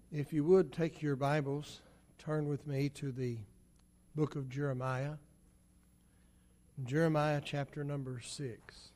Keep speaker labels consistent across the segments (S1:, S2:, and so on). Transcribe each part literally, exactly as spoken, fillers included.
S1: If you would take your Bibles, turn with me to the book of Jeremiah. Jeremiah chapter number six.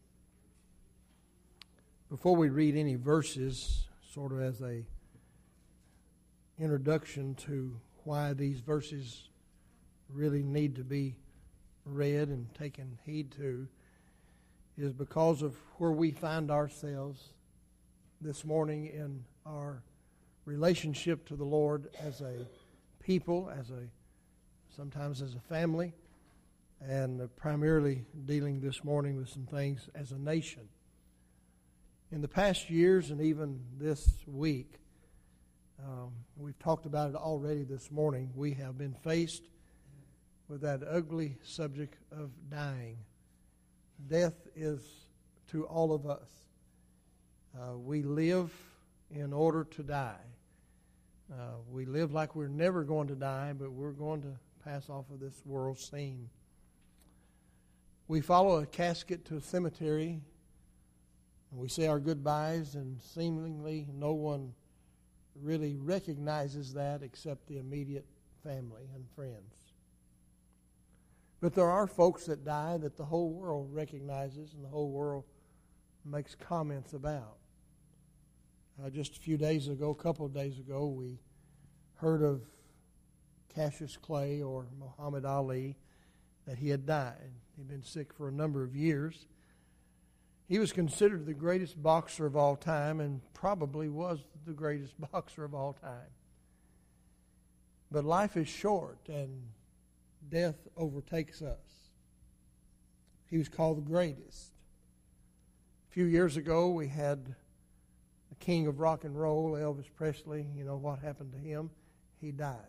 S1: Before we read any verses, sort of as a introduction to why these verses really need to be read and taken heed to, is because of where we find ourselves this morning in our relationship to the Lord as a people, as a sometimes as a family, and primarily dealing this morning with some things as a nation. In the past years and even this week, um, we've talked about it already this morning, we have been faced with that ugly subject of dying. Death is to all of us. Uh, we live in order to die. Uh, we live like we're never going to die, but we're going to pass off of this world scene. We follow a casket to a cemetery, and we say our goodbyes, and seemingly no one really recognizes that except the immediate family and friends. But there are folks that die that the whole world recognizes and the whole world makes comments about. Uh, just a few days ago, a couple of days ago, we heard of Cassius Clay, or Muhammad Ali, that he had died. He'd been sick for a number of years. He was considered the greatest boxer of all time and probably was the greatest boxer of all time. But life is short and death overtakes us. He was called the greatest. A few years ago, we had the king of rock and roll, Elvis Presley. You know what happened to him? He died.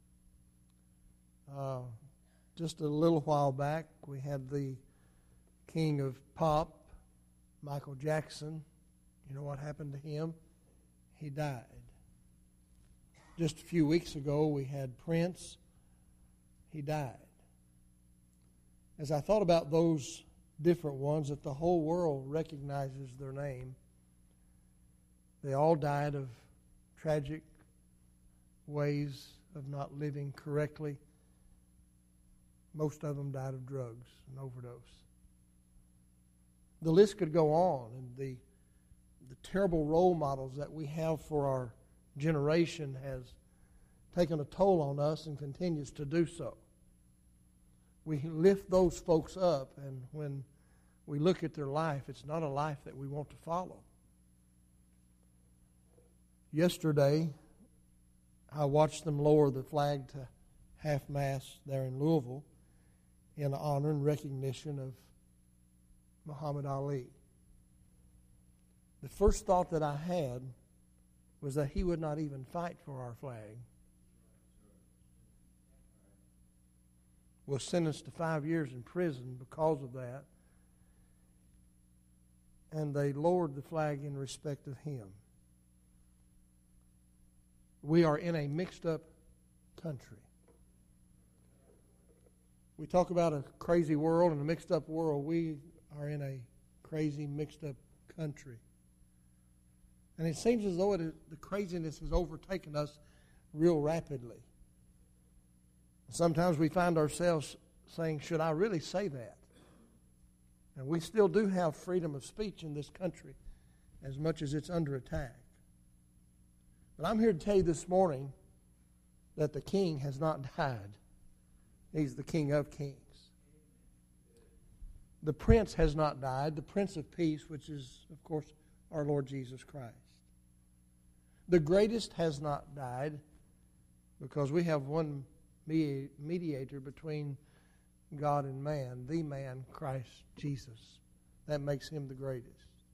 S1: Uh, just a little while back, we had the king of pop, Michael Jackson. You know what happened to him? He died. Just a few weeks ago, we had Prince. He died. As I thought about those different ones that the whole world recognizes their name, they all died of tragic ways of not living correctly. Most of them died of drugs and overdose. The list could go on, and the the terrible role models that we have for our generation has taken a toll on us and continues to do so. We lift those folks up, and when we look at their life, it's not a life that we want to follow. Yesterday, I watched them lower the flag to half-mast there in Louisville in honor and recognition of Muhammad Ali. The first thought that I had was that he would not even fight for our flag. Was sentenced to five years in prison because of that. And they lowered the flag in respect of him. We are in a mixed-up country. We talk about a crazy world and a mixed-up world. We are in a crazy, mixed-up country. And it seems as though it is, the craziness has overtaken us real rapidly. Sometimes we find ourselves saying, should I really say that? And we still do have freedom of speech in this country as much as it's under attack. But I'm here to tell you this morning that the King has not died. He's the King of Kings. The Prince has not died, the Prince of Peace, which is, of course, our Lord Jesus Christ. The greatest has not died because we have one mediator between God and man, the man, Christ Jesus. That makes him the greatest.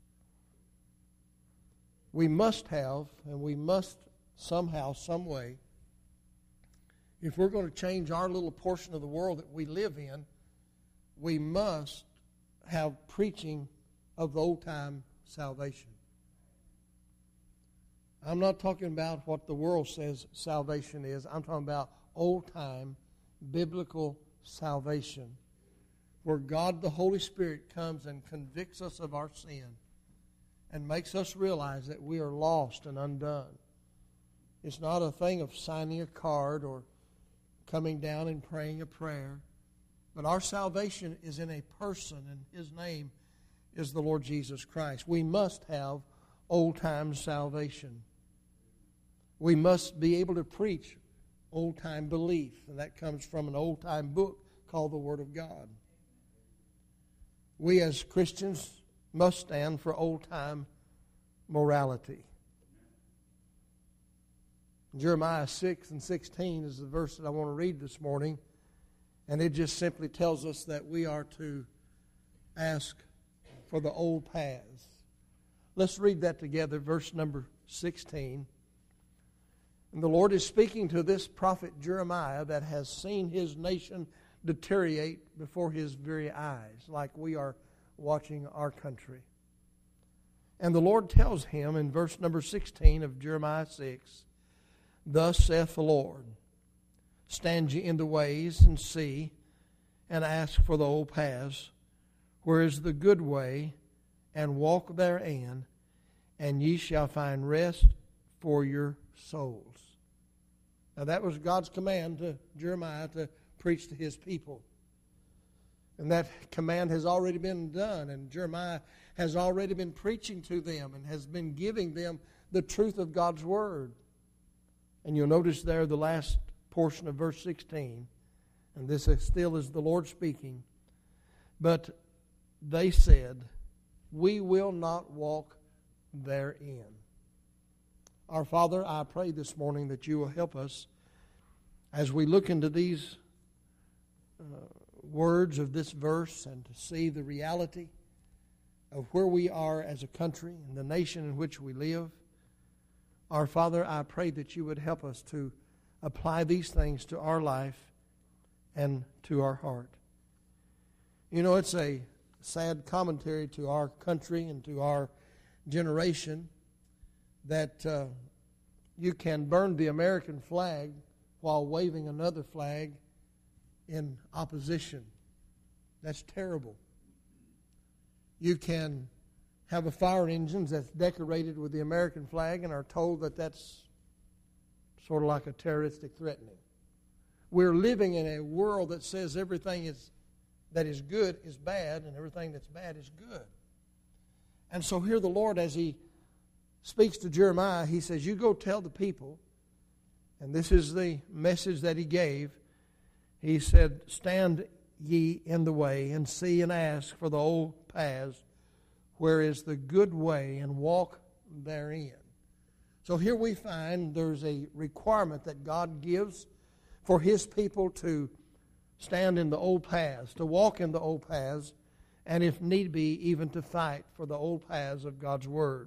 S1: We must have, and we must somehow, some way, if we're going to change our little portion of the world that we live in, we must have preaching of the old-time salvation. I'm not talking about what the world says salvation is. I'm talking about old-time biblical salvation, where God the Holy Spirit comes and convicts us of our sin and makes us realize that we are lost and undone. It's not a thing of signing a card or coming down and praying a prayer. But our salvation is in a person, and His name is the Lord Jesus Christ. We must have old-time salvation. We must be able to preach old-time belief, and that comes from an old-time book called the Word of God. We as Christians must stand for old-time morality. Jeremiah six and sixteen is the verse that I want to read this morning, and it just simply tells us that we are to ask for the old paths. Let's read that together, verse number sixteen. And the Lord is speaking to this prophet Jeremiah that has seen his nation deteriorate before his very eyes, like we are watching our country. And the Lord tells him in verse number sixteen of Jeremiah six, "Thus saith the Lord, stand ye in the ways and see, and ask for the old paths, where is the good way, and walk therein, and ye shall find rest for your souls." Now that was God's command to Jeremiah to preach to his people. And that command has already been done, and Jeremiah has already been preaching to them and has been giving them the truth of God's Word. And you'll notice there the last portion of verse sixteen, and this is still is the Lord speaking. "But they said, we will not walk therein." Our Father, I pray this morning that you will help us as we look into these uh, words of this verse and to see the reality of where we are as a country and the nation in which we live. Our Father, I pray that you would help us to apply these things to our life and to our heart. You know, it's a sad commentary to our country and to our generation that uh, you can burn the American flag while waving another flag in opposition. That's terrible. You can have a fire engine that's decorated with the American flag and are told that that's sort of like a terroristic threatening. We're living in a world that says everything is that is good is bad and everything that's bad is good. And so here the Lord, as He speaks to Jeremiah, He says, you go tell the people, and this is the message that He gave. He said, stand ye in the way and see and ask for the old paths, where is the good way, and walk therein. So here we find there's a requirement that God gives for His people to stand in the old paths, to walk in the old paths, and if need be, even to fight for the old paths of God's Word.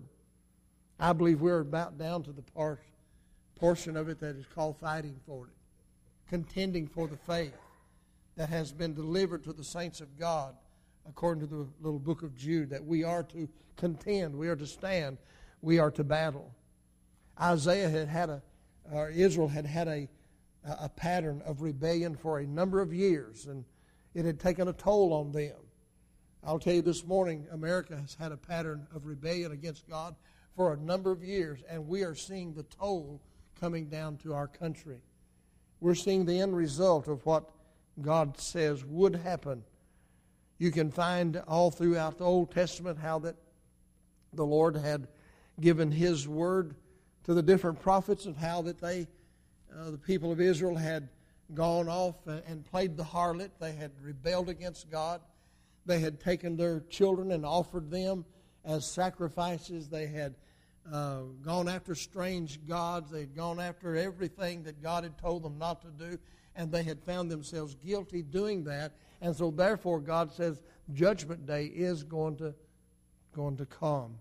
S1: I believe we're about down to the part, portion of it that is called fighting for it, contending for the faith that has been delivered to the saints of God, according to the little book of Jude, that we are to contend, we are to stand, we are to battle. Isaiah had had a, or Israel had had a, a pattern of rebellion for a number of years, and it had taken a toll on them. I'll tell you this morning, America has had a pattern of rebellion against God for a number of years, and we are seeing the toll coming down to our country. We're seeing the end result of what God says would happen. You can find all throughout the Old Testament how that the Lord had given His word to the different prophets of how that they, uh, the people of Israel, had gone off and played the harlot. They had rebelled against God. They had taken their children and offered them as sacrifices. They had uh, gone after strange gods. They had gone after everything that God had told them not to do, and they had found themselves guilty doing that. And so therefore God says Judgment Day is going to, going to come.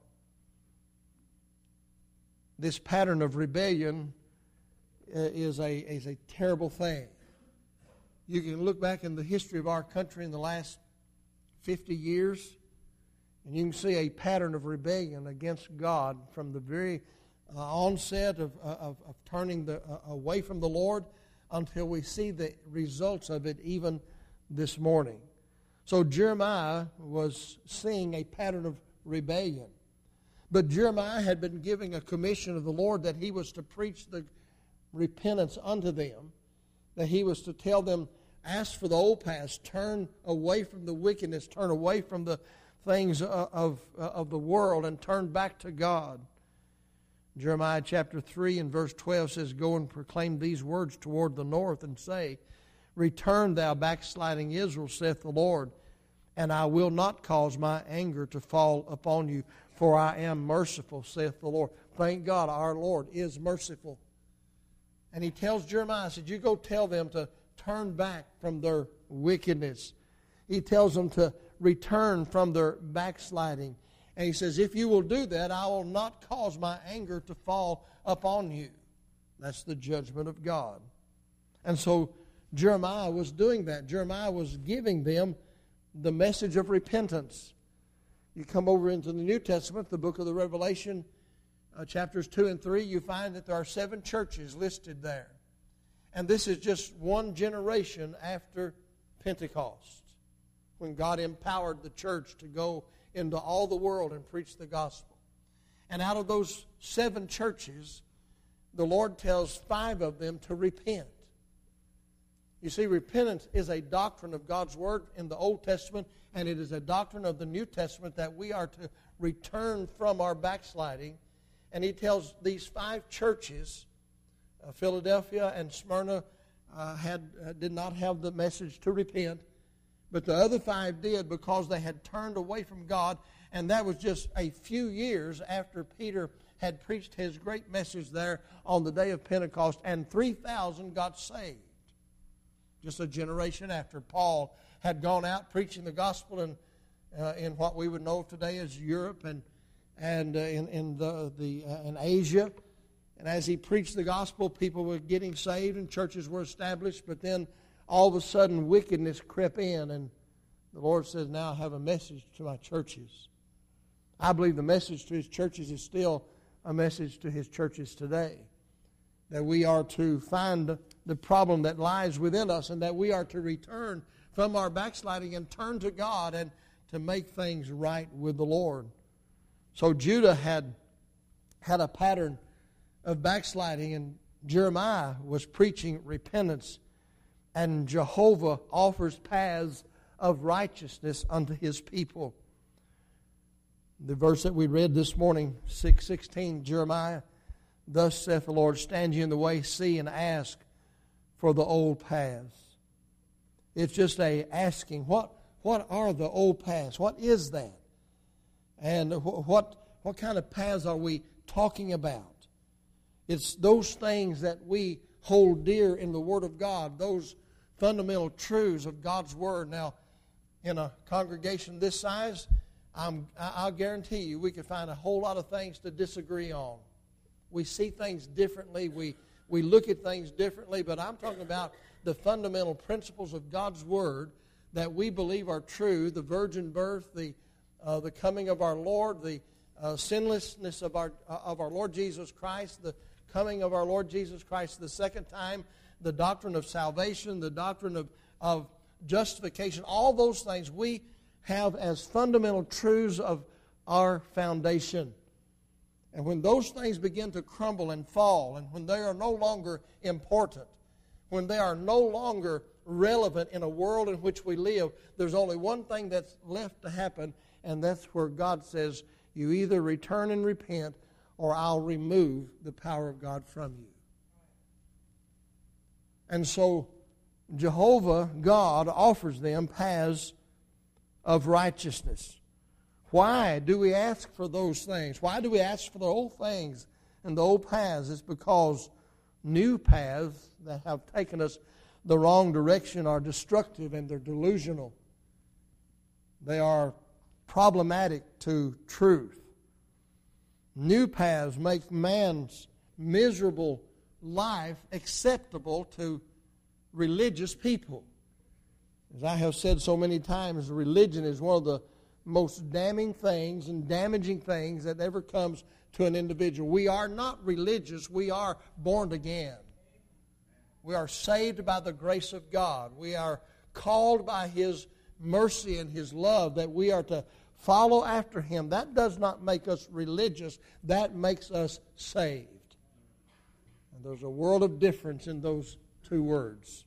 S1: This pattern of rebellion is a, is a terrible thing. You can look back in the history of our country in the last fifty years, and you can see a pattern of rebellion against God from the very uh, onset of, of, of turning the, uh, away from the Lord until we see the results of it even this morning. So Jeremiah was seeing a pattern of rebellion. But Jeremiah had been giving a commission of the Lord that he was to preach the repentance unto them, that he was to tell them, ask for the old past, turn away from the wickedness, turn away from the things of, of, of the world, and turn back to God. Jeremiah chapter three and verse twelve says, go and proclaim these words toward the north, and say, return thou backsliding Israel, saith the Lord, and I will not cause my anger to fall upon you, for I am merciful, saith the Lord. Thank God our Lord is merciful. And he tells Jeremiah, said, you go tell them to turn back from their wickedness. He tells them to return from their backsliding. And he says, if you will do that, I will not cause my anger to fall upon you. That's the judgment of God. And so Jeremiah was doing that. Jeremiah was giving them the message of repentance. You come over into the New Testament, the book of the Revelation, uh, chapters two and three, you find that there are seven churches listed there. And this is just one generation after Pentecost, when God empowered the church to go into all the world and preach the gospel. And out of those seven churches, the Lord tells five of them to repent. You see, repentance is a doctrine of God's Word in the Old Testament, and it is a doctrine of the New Testament that we are to return from our backsliding. And he tells these five churches, uh, Philadelphia and Smyrna uh, had uh, did not have the message to repent, but the other five did, because they had turned away from God, and that was just a few years after Peter had preached his great message there on the day of Pentecost, and three thousand got saved. Just a generation after Paul had gone out preaching the gospel in, uh, in what we would know today as Europe and and uh, in, in, the, the, uh, in Asia. And as he preached the gospel, people were getting saved and churches were established, but then all of a sudden wickedness crept in, and the Lord says, now I have a message to my churches. I believe the message to his churches is still a message to his churches today. That we are to find the problem that lies within us, and that we are to return from our backsliding and turn to God and to make things right with the Lord. So Judah had had a pattern of backsliding, and Jeremiah was preaching repentance, and Jehovah offers paths of righteousness unto his people. The verse that we read this morning, six sixteen, Jeremiah, thus saith the Lord, stand ye in the way, see and ask for the old paths. It's just a asking, what, what are the old paths? What is that? And what, what kind of paths are we talking about? It's those things that we hold dear in the Word of God, those fundamental truths of God's Word. Now, in a congregation this size, I'm, I'll guarantee you we could find a whole lot of things to disagree on. We see things differently. We, we look at things differently. But I'm talking about the fundamental principles of God's Word that we believe are true. The virgin birth, the, uh, the coming of our Lord, the uh, sinlessness of our, uh, of our Lord Jesus Christ, the coming of our Lord Jesus Christ the second time, the doctrine of salvation, the doctrine of, of justification. All those things we have as fundamental truths of our foundation. And when those things begin to crumble and fall, and when they are no longer important, when they are no longer relevant in a world in which we live, there's only one thing that's left to happen, and that's where God says, you either return and repent, or I'll remove the power of God from you. And so Jehovah, God, offers them paths of righteousness. Why do we ask for those things? Why do we ask for the old things and the old paths? It's because new paths that have taken us the wrong direction are destructive and they're delusional. They are problematic to truth. New paths make man's miserable life acceptable to religious people. As I have said so many times, religion is one of the most damning things and damaging things that ever comes to an individual. We are not religious. We are born again. We are saved by the grace of God. We are called by His mercy and His love that we are to follow after Him. That does not make us religious. That makes us saved. There's a world of difference in those two words.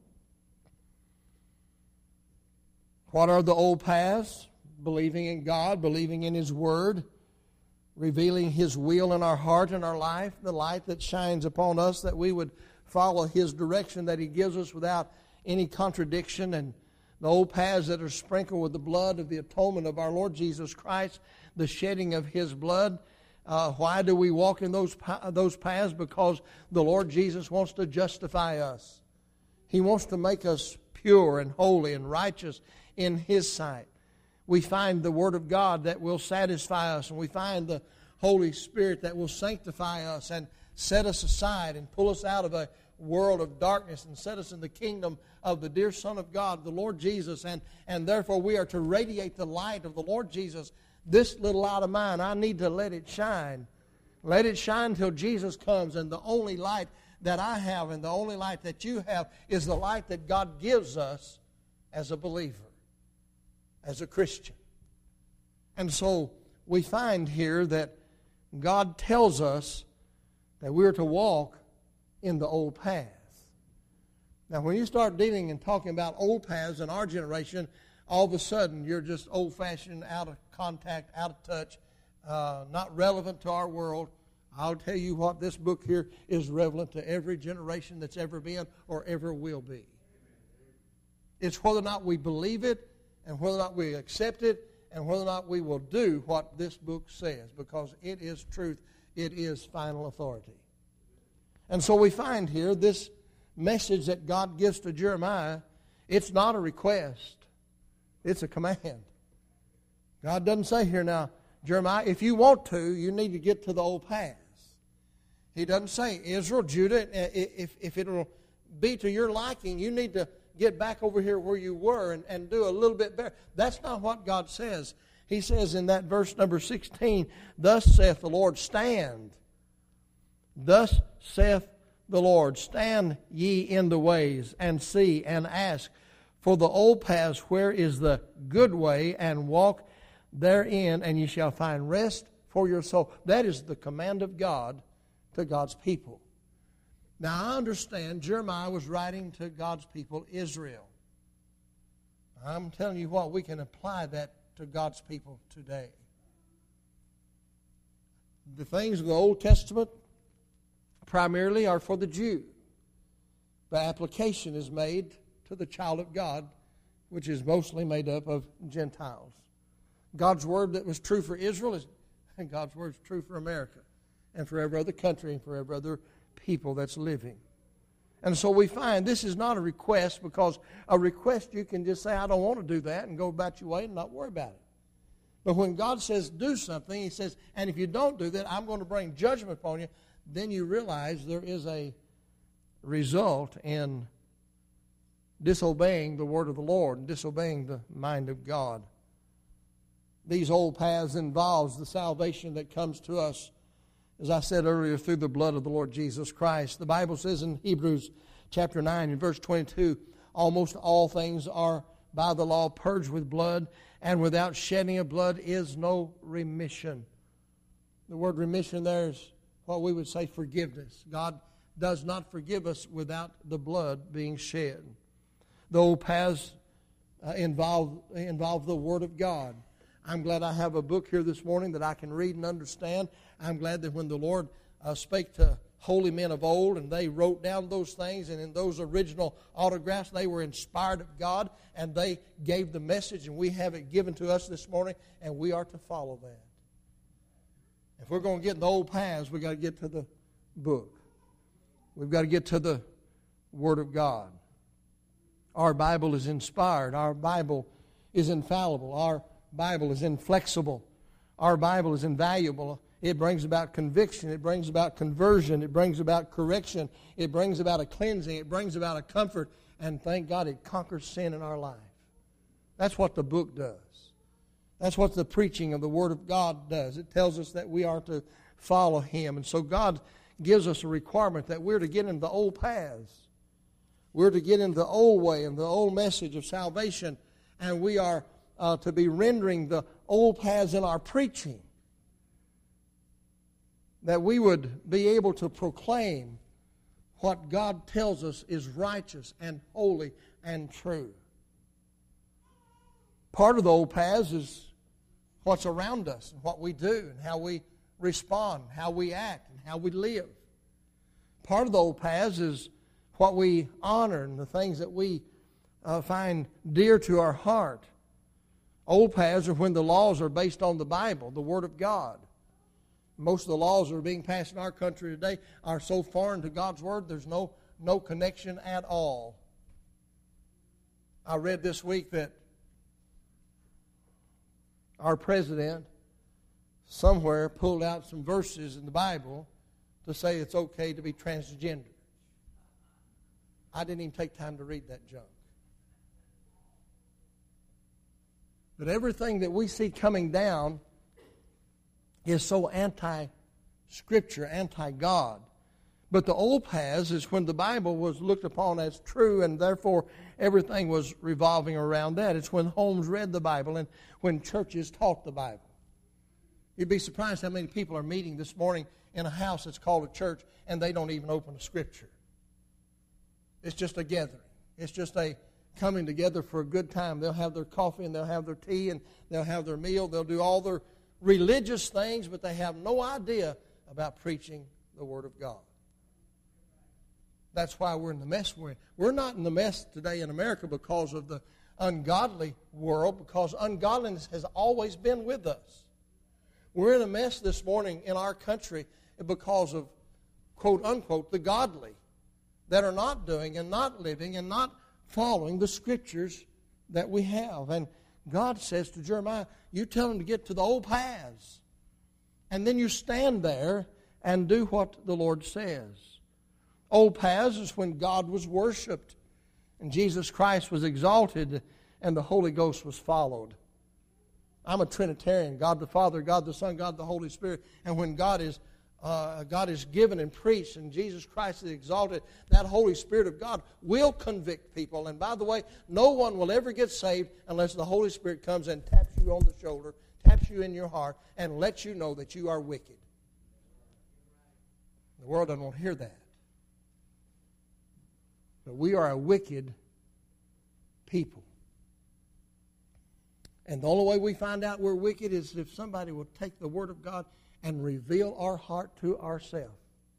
S1: What are the old paths? Believing in God, believing in His Word, revealing His will in our heart and our life, the light that shines upon us, that we would follow His direction that He gives us without any contradiction, and the old paths that are sprinkled with the blood of the atonement of our Lord Jesus Christ, the shedding of His blood. Uh, why do we walk in those those paths? Because the Lord Jesus wants to justify us. He wants to make us pure and holy and righteous in His sight. We find the Word of God that will satisfy us, and we find the Holy Spirit that will sanctify us and set us aside and pull us out of a world of darkness and set us in the kingdom of the dear Son of God, the Lord Jesus, and, and therefore we are to radiate the light of the Lord Jesus. This little light of mine, I need to let it shine. Let it shine till Jesus comes, and the only light that I have and the only light that you have is the light that God gives us as a believer, as a Christian. And so we find here that God tells us that we're to walk in the old paths. Now, when you start dealing and talking about old paths in our generation, all of a sudden you're just old-fashioned, out of contact, out of touch, uh, not relevant to our world. I'll tell you what, this book here is relevant to every generation that's ever been or ever will be. It's whether or not we believe it and whether or not we accept it and whether or not we will do what this book says, because it is truth. It is final authority. And so we find here this message that God gives to Jeremiah. It's not a request. It's a command. God doesn't say here now, Jeremiah, if you want to, you need to get to the old paths. He doesn't say, Israel, Judah, if, if it will be to your liking, you need to get back over here where you were and, and do a little bit better. That's not what God says. He says in that verse number sixteen, thus saith the Lord, stand. Thus saith the Lord, stand ye in the ways, and see, and ask for the old paths, where is the good way, and walk therein, and ye shall find rest for your soul. That is the command of God to God's people. Now, I understand Jeremiah was writing to God's people, Israel. I'm telling you what, we can apply that to God's people today. The things of the Old Testament primarily are for the Jew. The application is made to the child of God, which is mostly made up of Gentiles. God's word that was true for Israel is and God's word is true for America and for every other country and for every other people that's living. And so we find this is not a request, because a request you can just say, I don't want to do that, and go about your way and not worry about it. But when God says do something, He says, and if you don't do that, I'm going to bring judgment upon you, then you realize there is a result in disobeying the word of the Lord and disobeying the mind of God. These old paths involves the salvation that comes to us, as I said earlier, through the blood of the Lord Jesus Christ. The Bible says in Hebrews chapter nine and verse twenty-two, almost all things are by the law purged with blood, and without shedding of blood is no remission. The word remission there is what we would say forgiveness. God does not forgive us without the blood being shed. The old paths uh, involve, involve the Word of God. I'm glad I have a book here this morning that I can read and understand. I'm glad that when the Lord uh, spake to holy men of old and they wrote down those things, and in those original autographs they were inspired of God and they gave the message, and we have it given to us this morning, and we are to follow that. If we're going to get in the old paths, we've got to get to the book. We've got to get to the Word of God. Our Bible is inspired. Our Bible is infallible. Our Bible is inflexible. Our Bible is invaluable. It brings about conviction. It brings about conversion. It brings about correction. It brings about a cleansing. It brings about a comfort. And thank God it conquers sin in our life. That's what the book does. That's what the preaching of the Word of God does. It tells us that we are to follow Him. And so God gives us a requirement that we're to get into the old paths. We're to get into the old way and the old message of salvation. And we are uh, to be rendering the old paths in our preaching. That we would be able to proclaim what God tells us is righteous and holy and true. Part of the old paths is what's around us and what we do and how we respond, how we act, and how we live. Part of the old paths is what we honor and the things that we uh, find dear to our heart. Old paths are when the laws are based on the Bible, the Word of God. Most of the laws that are being passed in our country today are so foreign to God's Word, there's no, no connection at all. I read this week that our president somewhere pulled out some verses in the Bible to say it's okay to be transgender. I didn't even take time to read that junk. But everything that we see coming down is so anti-Scripture, anti-God. But the old paths is when the Bible was looked upon as true, and therefore everything was revolving around that. It's when homes read the Bible and when churches taught the Bible. You'd be surprised how many people are meeting this morning in a house that's called a church, and they don't even open a Scripture. It's just a gathering. It's just a coming together for a good time. They'll have their coffee and they'll have their tea and they'll have their meal. They'll do all their religious things, but they have no idea about preaching the Word of God. That's why we're in the mess we're in. We're not in the mess today in America because of the ungodly world, because ungodliness has always been with us. We're in a mess this morning in our country because of, quote unquote, the godly that are not doing and not living and not following the Scriptures that we have. And God says to Jeremiah, you tell him to get to the old paths. And then you stand there and do what the Lord says. Old paths is when God was worshiped and Jesus Christ was exalted and the Holy Ghost was followed. I'm a Trinitarian, God the Father, God the Son, God the Holy Spirit. And when God is uh, God is given and preached and Jesus Christ is exalted, that Holy Spirit of God will convict people. And by the way, no one will ever get saved unless the Holy Spirit comes and taps you on the shoulder, taps you in your heart, and lets you know that you are wicked. The world doesn't want to hear that. But we are a wicked people. And the only way we find out we're wicked is if somebody will take the Word of God and reveal our heart to ourselves.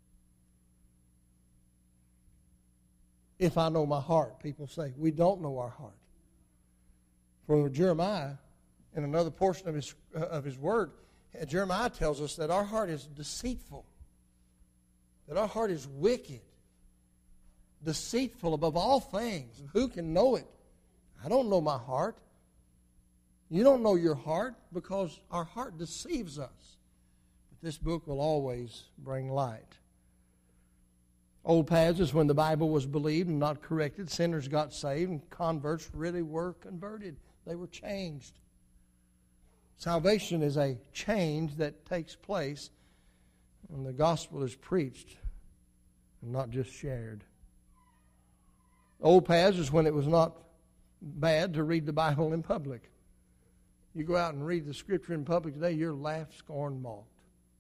S1: If I know my heart, people say, we don't know our heart. For Jeremiah, in another portion of his, uh, of his word, Jeremiah tells us that our heart is deceitful, that our heart is wicked, deceitful above all things. Who can know it? I don't know my heart. You don't know your heart because our heart deceives us. But this book will always bring light. Old paths is when the Bible was believed and not corrected. Sinners got saved and converts really were converted. They were changed. Salvation is a change that takes place when the gospel is preached and not just shared. Old paths is when it was not bad to read the Bible in public. You go out and read the Scripture in public today, you're laughed, scorned, mocked.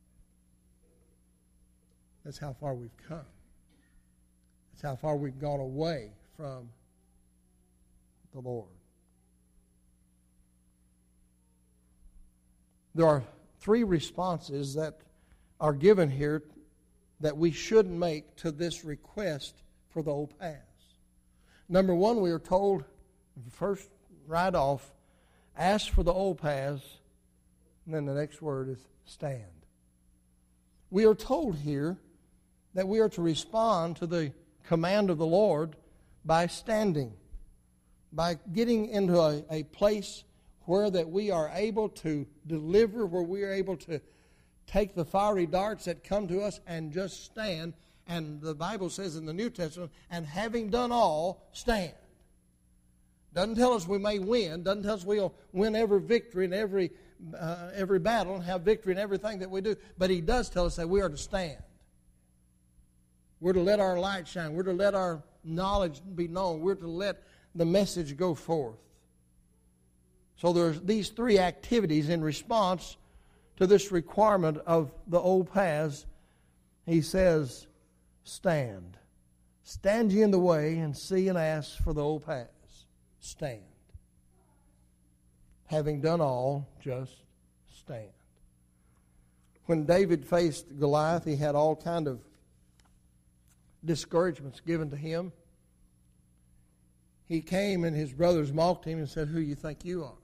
S1: That's how far we've come. That's how far we've gone away from the Lord. There are three responses that are given here that we should make to this request for the old paths. Number one, we are told, first, right off, ask for the old paths, and then the next word is stand. We are told here that we are to respond to the command of the Lord by standing, by getting into a, a place where that we are able to deliver, where we are able to take the fiery darts that come to us and just stand. And the Bible says in the New Testament, and having done all, stand. Doesn't tell us we may win. Doesn't tell us we'll win every victory in every uh, every battle and have victory in everything that we do. But He does tell us that we are to stand. We're to let our light shine. We're to let our knowledge be known. We're to let the message go forth. So there's these three activities in response to this requirement of the old paths. He says, stand. stand ye in the way and see and ask for the old paths. Stand. Having done all, just stand. When David faced Goliath, he had all kind of discouragements given to him. He came and his brothers mocked him and said, "Who you think you are?"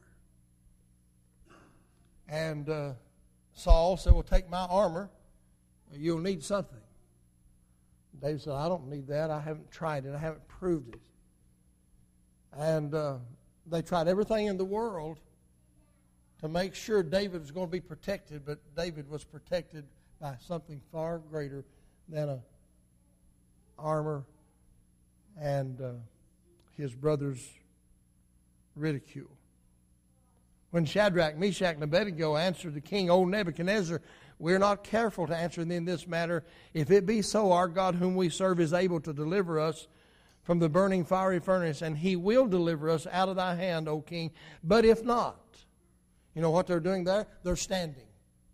S1: And uh, Saul said, "Well, take my armor. You'll need something." David said, "I don't need that. I haven't tried it. I haven't proved it." And uh, they tried everything in the world to make sure David was going to be protected, but David was protected by something far greater than a armor and uh, his brother's ridicule. When Shadrach, Meshach, and Abednego answered the king, "O Nebuchadnezzar, we are not careful to answer in this matter. If it be so, our God whom we serve is able to deliver us from the burning fiery furnace, and he will deliver us out of thy hand, O king. But if not," you know what they're doing there? They're standing.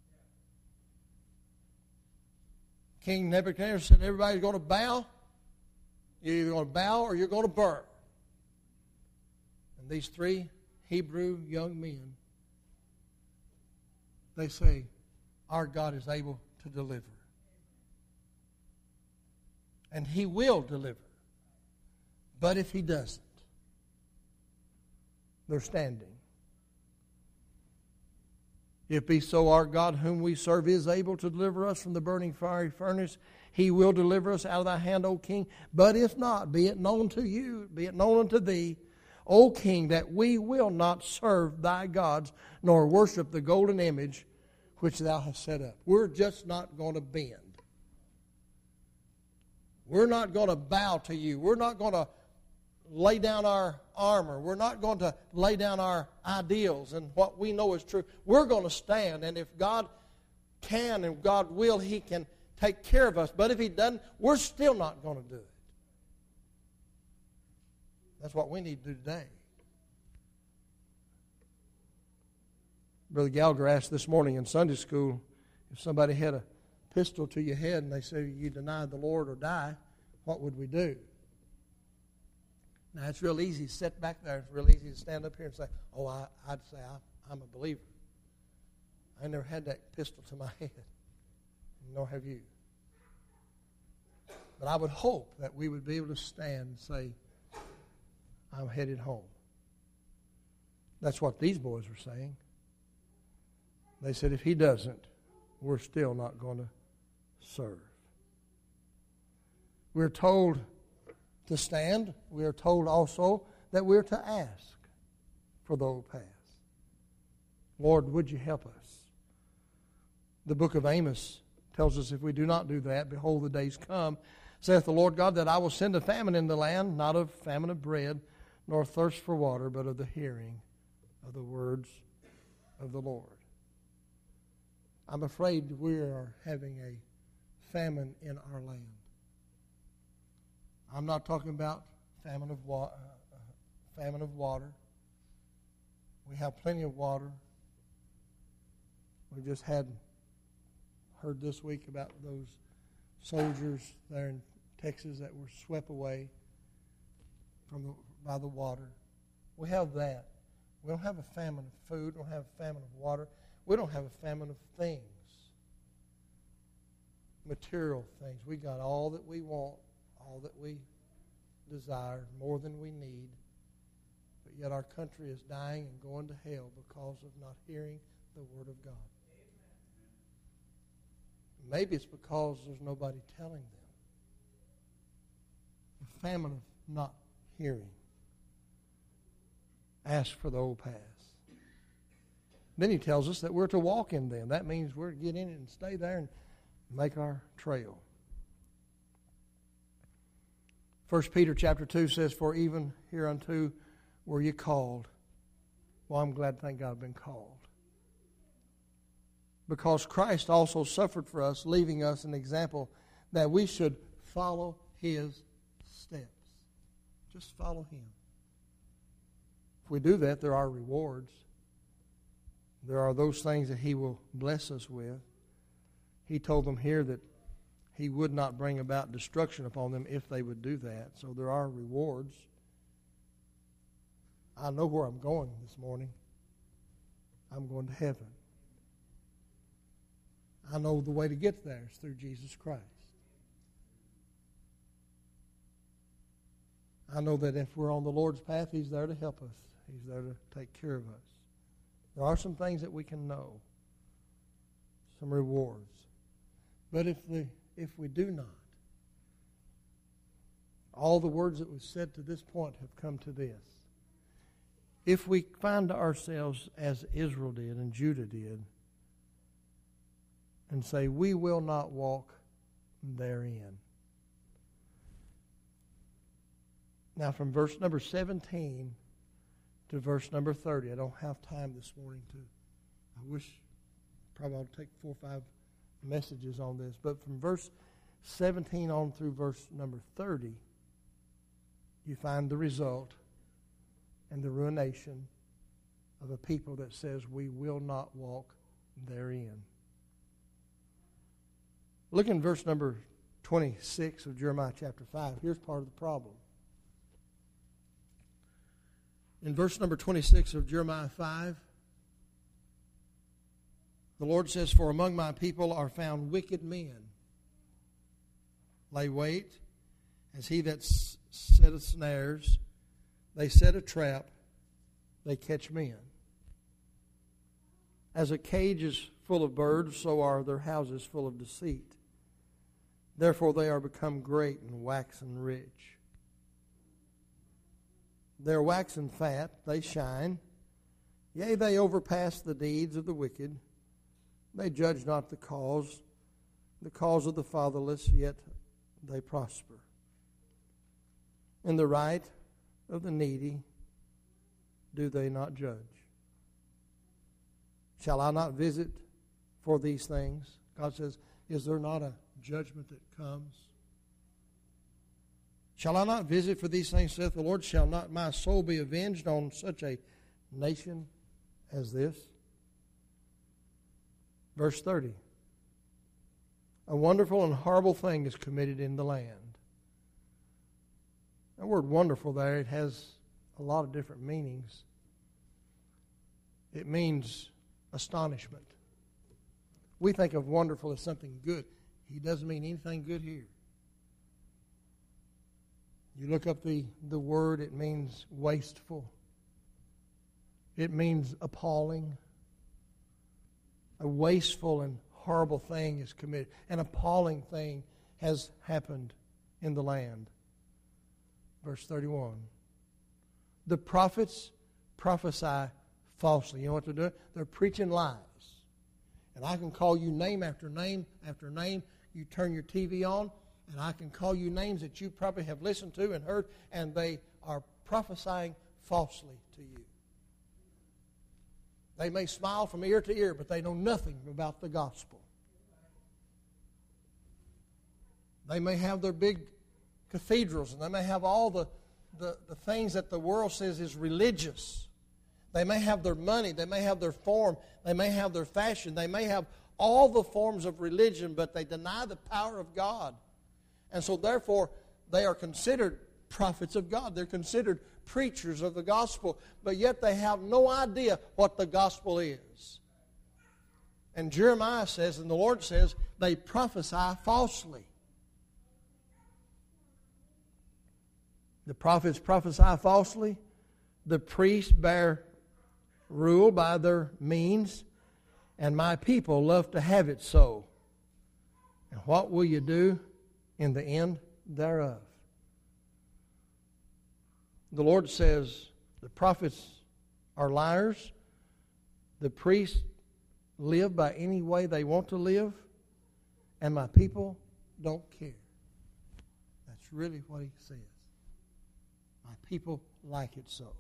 S1: King Nebuchadnezzar said, "Everybody's going to bow. You're either going to bow or you're going to burn." And these three Hebrew young men, they say, "Our God is able to deliver. And he will deliver. But if he doesn't," they're standing. "If be so, our God whom we serve is able to deliver us from the burning fiery furnace. He will deliver us out of thy hand, O king. But if not, be it known to you, be it known unto thee, O king, that we will not serve thy gods, nor worship the golden image which thou hast set up." We're just not going to bend. We're not going to bow to you. We're not going to lay down our armor. We're not going to lay down our ideals and what we know is true. We're going to stand, and if God can and God will, he can take care of us. But if he doesn't, we're still not going to do it. That's what we need to do today. Brother Gallagher asked this morning in Sunday school, if somebody had a pistol to your head and they said you deny the Lord or die, what would we do? Now, it's real easy to sit back there. It's real easy to stand up here and say, "Oh, I, I'd say I, I'm a believer." I never had that pistol to my head, nor have you. But I would hope that we would be able to stand and say, "I'm headed home." That's what these boys were saying. They said, if he doesn't, we're still not going to serve. We're told to stand. We are told also that we're to ask for the old paths. Lord, would you help us? The book of Amos tells us if we do not do that, behold, the days come, saith the Lord God, that I will send a famine in the land, not of famine of bread, nor thirst for water, but of the hearing of the words of the Lord. I'm afraid we are having a famine in our land. I'm not talking about famine of wa- uh, famine of water. We have plenty of water. We just had heard this week about those soldiers there in Texas that were swept away from the, by the water. We have that. We don't have a famine of food. We don't have a famine of water. We don't have a famine of things, material things. We got all that we want, all that we desire, more than we need. But yet our country is dying and going to hell because of not hearing the Word of God. Maybe it's because there's nobody telling them. The famine of not hearing. Ask for the old paths. Then he tells us that we're to walk in them. That means we're to get in it and stay there and make our trail. First Peter chapter two says, for even hereunto were you called. Well, I'm glad, thank God, I've been called. Because Christ also suffered for us, leaving us an example that we should follow his steps. Just follow him. If we do that, there are rewards. There are those things that he will bless us with. He told them here that He would not bring about destruction upon them if they would do that. So there are rewards. I know where I'm going this morning. I'm going to heaven. I know the way to get there is through Jesus Christ. I know that if we're on the Lord's path, He's there to help us. He's there to take care of us. There are some things that we can know, some rewards. But if the if we do not, all the words that we've said to this point have come to this. If we find ourselves as Israel did and Judah did, and say, we will not walk therein. Now from verse number seventeen to verse number thirty, I don't have time this morning to, I wish, probably I'll take four or five messages on this, but from verse seventeen on through verse number thirty, you find the result and the ruination of a people that says we will not walk therein. Look in verse number twenty-six of Jeremiah chapter five. Here's part of the problem. In verse number twenty-six of Jeremiah five, the Lord says, for among my people are found wicked men. Lay wait, as he that setteth snares, they set a trap, they catch men. As a cage is full of birds, so are their houses full of deceit. Therefore they are become great and waxen rich. They are waxen fat, they shine. Yea, they overpass the deeds of the wicked. They judge not the cause, the cause of the fatherless, yet they prosper. In the right of the needy do they not judge? Shall I not visit for these things? God says, is there not a judgment that comes? Shall I not visit for these things, saith the Lord? Shall not my soul be avenged on such a nation as this? Verse thirty. A wonderful and horrible thing is committed in the land. That word wonderful there, it has a lot of different meanings. It means astonishment. We think of wonderful as something good. He doesn't mean anything good here. You look up the, the word, it means wasteful. It means appalling. A wasteful and horrible thing is committed. An appalling thing has happened in the land. Verse thirty-one. The prophets prophesy falsely. You know what they're doing? They're preaching lies. And I can call you name after name after name. You turn your T V on, and I can call you names that you probably have listened to and heard, and they are prophesying falsely to you. They may smile from ear to ear, but they know nothing about the gospel. They may have their big cathedrals, and they may have all the, the, the things that the world says is religious. They may have their money, they may have their form, they may have their fashion, they may have all the forms of religion, but they deny the power of God. And so therefore, they are considered prophets of God. They're considered preachers of the gospel, but yet they have no idea what the gospel is. And Jeremiah says, and the Lord says, they prophesy falsely. The prophets prophesy falsely. The priests bear rule by their means. And my people love to have it so. And what will you do in the end thereof? The Lord says the prophets are liars. The priests live by any way they want to live. And my people don't care. That's really what he says. My people like it so.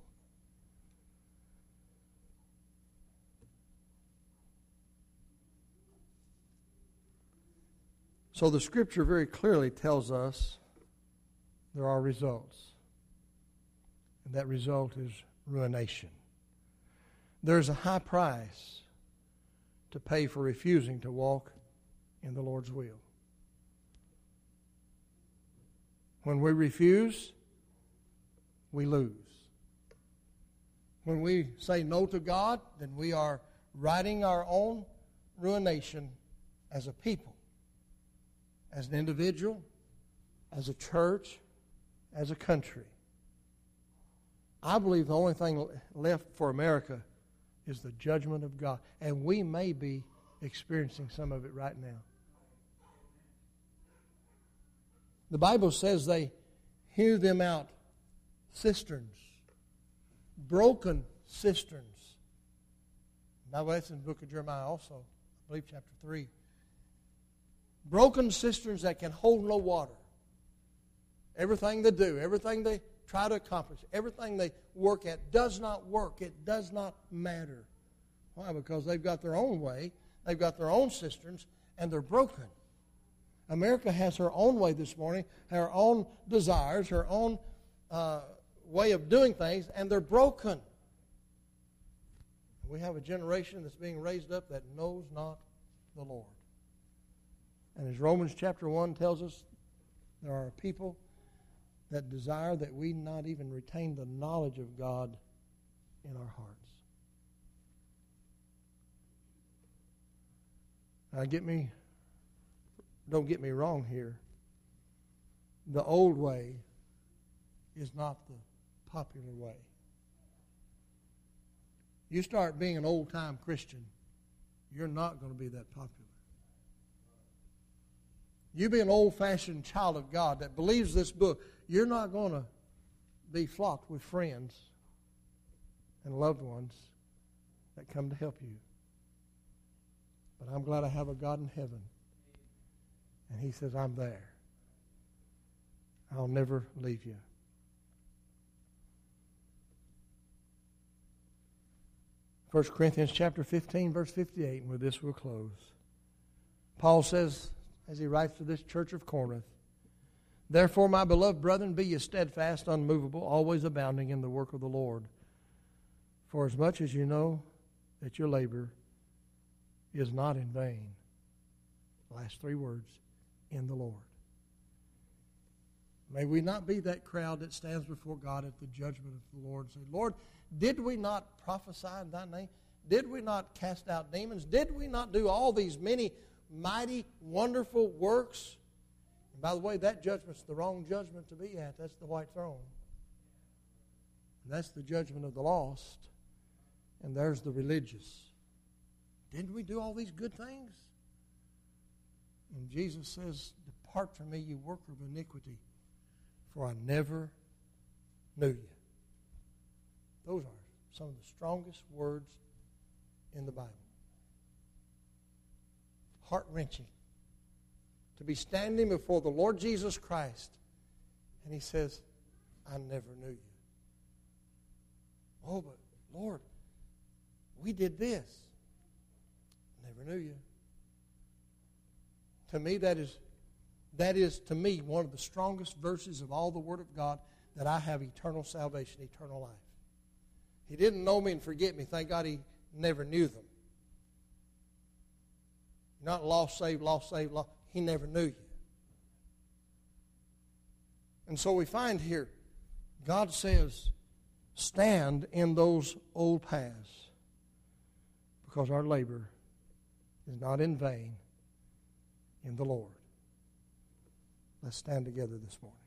S1: So the Scripture very clearly tells us there are results. And that result is ruination. There's a high price to pay for refusing to walk in the Lord's will. When we refuse, we lose. When we say no to God, then we are writing our own ruination as a people, as an individual, as a church, as a country. I believe the only thing left for America is the judgment of God. And we may be experiencing some of it right now. The Bible says they hew them out cisterns, broken cisterns. Now that's in the book of Jeremiah also, I believe chapter three. Broken cisterns that can hold no water. Everything they do, everything they try to accomplish, everything they work at does not work. It does not matter. Why? Because they've got their own way, they've got their own cisterns, and they're broken. America has her own way this morning, her own desires, her own uh, way of doing things, and they're broken. We have a generation that's being raised up that knows not the Lord. And as Romans chapter one tells us, there are people that desire that we not even retain the knowledge of God in our hearts. Now, get me, don't get me wrong here. The old way is not the popular way. You start being an old-time Christian, you're not going to be that popular. You be an old-fashioned child of God that believes this book, you're not going to be flocked with friends and loved ones that come to help you. But I'm glad I have a God in heaven. And He says, I'm there. I'll never leave you. First Corinthians chapter fifteen, verse fifty-eight, and with this we'll close. Paul says, as he writes to this church of Corinth, therefore, my beloved brethren, be ye steadfast, unmovable, always abounding in the work of the Lord. For as much as you know that your labor is not in vain. Last three words, in the Lord. May we not be that crowd that stands before God at the judgment of the Lord and say, Lord, did we not prophesy in thy name? Did we not cast out demons? Did we not do all these many mighty, wonderful works? And by the way, that judgment's the wrong judgment to be at. That's the white throne. And that's the judgment of the lost. And there's the religious. Didn't we do all these good things? And Jesus says, depart from me, you worker of iniquity, for I never knew you. Those are some of the strongest words in the Bible. Heart-wrenching. To be standing before the Lord Jesus Christ, and He says, I never knew you. Oh, but Lord, we did this. Never knew you. To me, that is, that is, to me, one of the strongest verses of all the Word of God, that I have eternal salvation, eternal life. He didn't know me and forget me. Thank God He never knew them. Not lost, saved, lost, saved, lost. He never knew you. And so we find here, God says, stand in those old paths, because our labor is not in vain in the Lord. Let's stand together this morning.